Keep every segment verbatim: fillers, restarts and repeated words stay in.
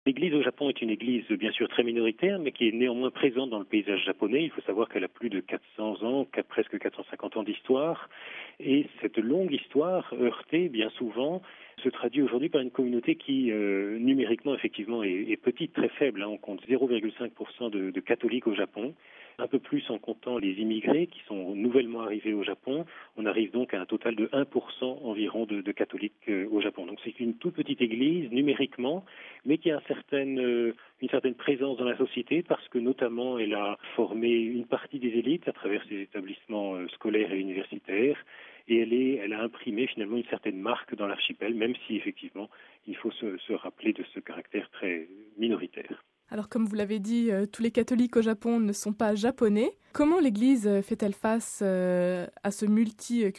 L'église au Japon est une église bien sûr très minoritaire, mais qui est néanmoins présente dans le paysage japonais. Il faut savoir qu'elle a plus de quatre cents ans, presque quatre cent cinquante ans d'histoire. Et cette longue histoire, heurtée bien souvent, se traduit aujourd'hui par une communauté qui, euh, numériquement, effectivement, est, est petite, très faible. Hein. On compte zéro virgule cinq pour cent de, de catholiques au Japon. Un peu plus en comptant les immigrés qui sont nouvellement arrivés au Japon. On arrive donc à un total de un pour cent environ de, de catholiques euh, au Japon. Donc c'est une toute petite église numériquement, mais qui a un certain, euh, une certaine présence dans la société parce que notamment elle a formé une partie des élites à travers ses établissements euh, scolaires et universitaires. Et elle, est, elle a imprimé finalement une certaine marque dans l'archipel, même si effectivement il faut se, se rappeler de ce caractère très minoritaire. Alors comme vous l'avez dit, euh, tous les catholiques au Japon ne sont pas japonais. Comment l'Église euh, fait-elle face euh, à ce multiculturalisme ?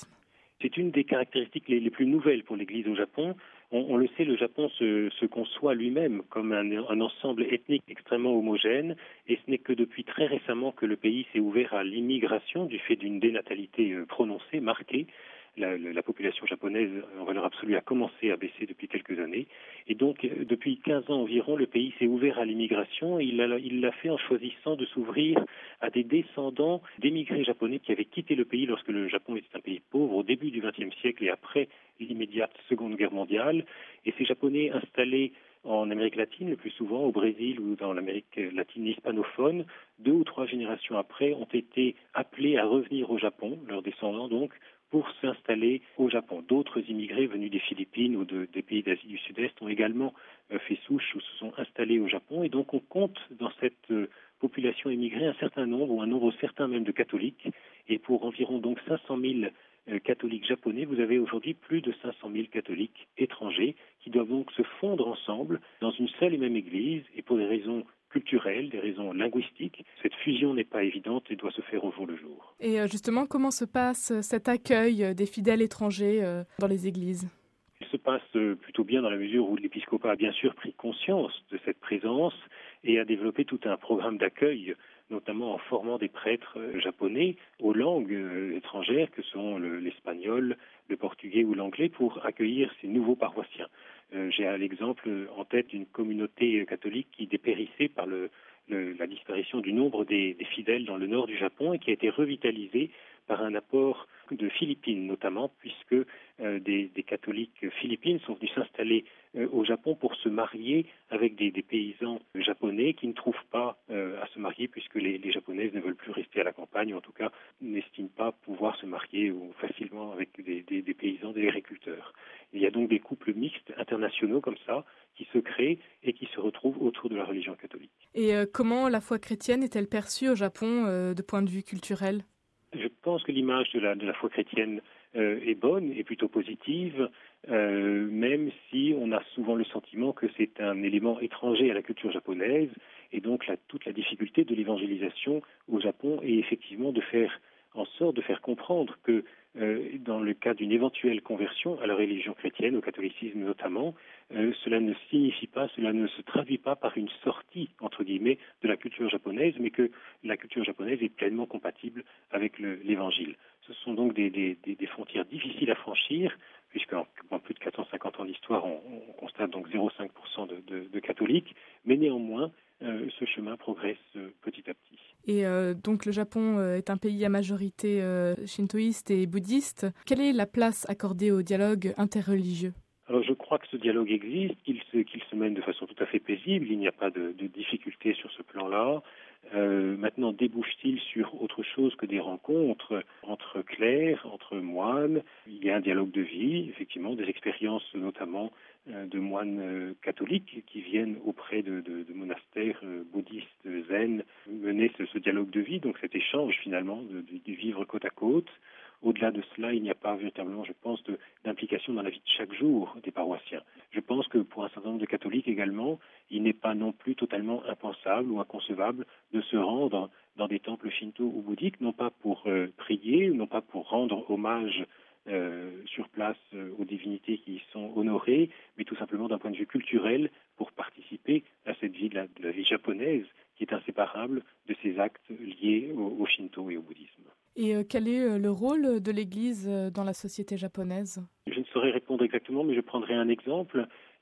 C'est une des caractéristiques les, les plus nouvelles pour l'Église au Japon. On, on le sait, le Japon se, se conçoit lui-même comme un, un ensemble ethnique extrêmement homogène, et ce n'est que depuis très récemment que le pays s'est ouvert à l'immigration du fait d'une dénatalité prononcée, marquée. La, la, la population japonaise, en valeur absolue, a commencé à baisser depuis quelques années. Et donc, depuis quinze ans environ, le pays s'est ouvert à l'immigration. Il l'a, il l'a fait en choisissant de s'ouvrir à des descendants d'émigrés japonais qui avaient quitté le pays lorsque le Japon était un pays pauvre au début du vingtième siècle et après l'immédiate Seconde Guerre mondiale. Et ces Japonais installés en Amérique latine, le plus souvent au Brésil ou dans l'Amérique latine hispanophone, deux ou trois générations après, ont été appelés à revenir au Japon, leurs descendants donc, pour s'installer au Japon. D'autres immigrés venus des Philippines ou de, des pays d'Asie du Sud-Est ont également euh, fait souche ou se sont installés au Japon. Et donc on compte dans cette euh, population immigrée un certain nombre, ou un nombre certain même de catholiques. Et pour environ donc cinq cent mille euh, catholiques japonais, vous avez aujourd'hui plus de cinq cent mille catholiques étrangers qui doivent donc se fondre ensemble dans une seule et même église. Et pour des raisons culturelles, des raisons linguistiques, cette fusion n'est pas évidente et doit se faire au jour le jour. Et justement, comment se passe cet accueil des fidèles étrangers dans les églises ? Il se passe plutôt bien dans la mesure où l'épiscopat a bien sûr pris conscience de cette présence et a développé tout un programme d'accueil, notamment en formant des prêtres japonais aux langues étrangères que sont l'espagnol, le portugais ou l'anglais pour accueillir ces nouveaux paroissiens. Euh, j'ai à l'exemple en tête d'une communauté catholique qui dépérissait par le, le, la disparition du nombre des, des fidèles dans le nord du Japon et qui a été revitalisée par un apport de Philippines notamment, puisque euh, des, des catholiques philippines sont venus s'installer euh, au Japon pour se marier avec des, des paysans japonais qui ne trouvent pas euh, à se marier puisque les, les japonaises ne veulent plus rester à la campagne, ou en tout cas n'estiment pas pouvoir se marier ou facilement avec des, des, des paysans, des agriculteurs. Il y a donc des couples mixtes internationaux comme ça qui se créent et qui se retrouvent autour de la religion catholique. Et euh, comment la foi chrétienne est-elle perçue au Japon euh, de point de vue culturel ? Je pense que l'image de la, de la foi chrétienne euh, est bonne et plutôt positive, euh, même si on a souvent le sentiment que c'est un élément étranger à la culture japonaise, et donc la, toute la difficulté de l'évangélisation au Japon est effectivement de faire en sorte de faire comprendre que euh, dans le cas d'une éventuelle conversion à la religion chrétienne, au catholicisme notamment, euh, cela ne signifie pas, cela ne se traduit pas par une sortie, entre guillemets, de la culture japonaise, mais que la culture japonaise est pleinement compatible avec le, l'évangile. Ce sont donc des, des, des frontières difficiles à franchir, puisqu'en en plus de quatre cent cinquante ans d'histoire, on, on constate donc zéro virgule cinq pour cent de, de, de catholiques, mais néanmoins, euh, ce chemin progresse euh, petit à petit. Et euh, donc le Japon euh, est un pays à majorité euh, shintoïste et bouddhiste. Quelle est la place accordée au dialogue interreligieux ? Alors je crois que ce dialogue existe, qu'il se, qu'il se mène de façon tout à fait paisible, il n'y a pas de, de difficulté sur ce plan-là. Euh, maintenant, débouche-t-il sur autre chose que des rencontres entre clercs, entre moines ? Il y a un dialogue de vie, effectivement, des expériences notamment euh, de moines euh, catholiques qui viennent auprès de, de, de monastères euh, bouddhistes zen mener ce, ce dialogue de vie, donc cet échange finalement de, de, de vivre côte à côte. Au-delà de cela, il n'y a pas véritablement, je pense, de, d'implication dans la vie de chaque jour des paroissiens. Je pense que pour un certain nombre de catholiques également, il n'est pas non plus totalement impensable ou inconcevable de se rendre dans des temples shinto ou bouddhiques, non pas pour euh, prier, non pas pour rendre hommage euh, sur place euh, aux divinités qui y sont honorées, mais tout simplement d'un point de vue culturel pour participer à cette vie de la, de la vie japonaise qui est inséparable de ces actes liés au, au shinto et au bouddhisme. Et euh, quel est le rôle de l'Église dans la société japonaise ? Je ne saurais répondre exactement, mais je prendrai un exemple.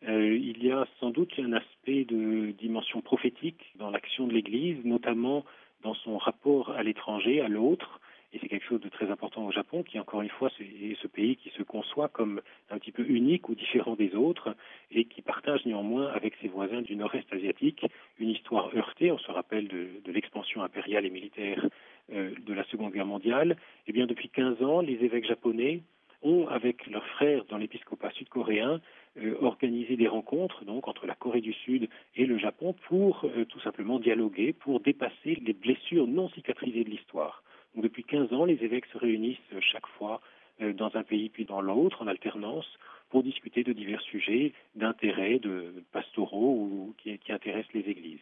Euh, il y a sans doute un aspect de dimension prophétique dans l'action de l'Église, notamment dans son rapport à l'étranger, à l'autre. Et c'est quelque chose de très important au Japon, qui encore une fois est ce pays qui se conçoit comme un petit peu unique ou différent des autres, et qui partage néanmoins avec ses voisins du nord-est asiatique une histoire heurtée. On se rappelle de, de l'expansion impériale et militaire euh, de la Seconde Guerre mondiale. Eh bien, depuis quinze ans, les évêques japonais ont, avec leurs frères dans l'épiscopat sud-coréen, euh, organisé des rencontres donc entre la Corée du Sud et le Japon pour euh, tout simplement dialoguer, pour dépasser les blessures non cicatrisées de l'histoire. Donc, depuis quinze ans, les évêques se réunissent chaque fois euh, dans un pays puis dans l'autre, en alternance, pour discuter de divers sujets d'intérêt, de pastoraux ou qui, qui intéressent les églises.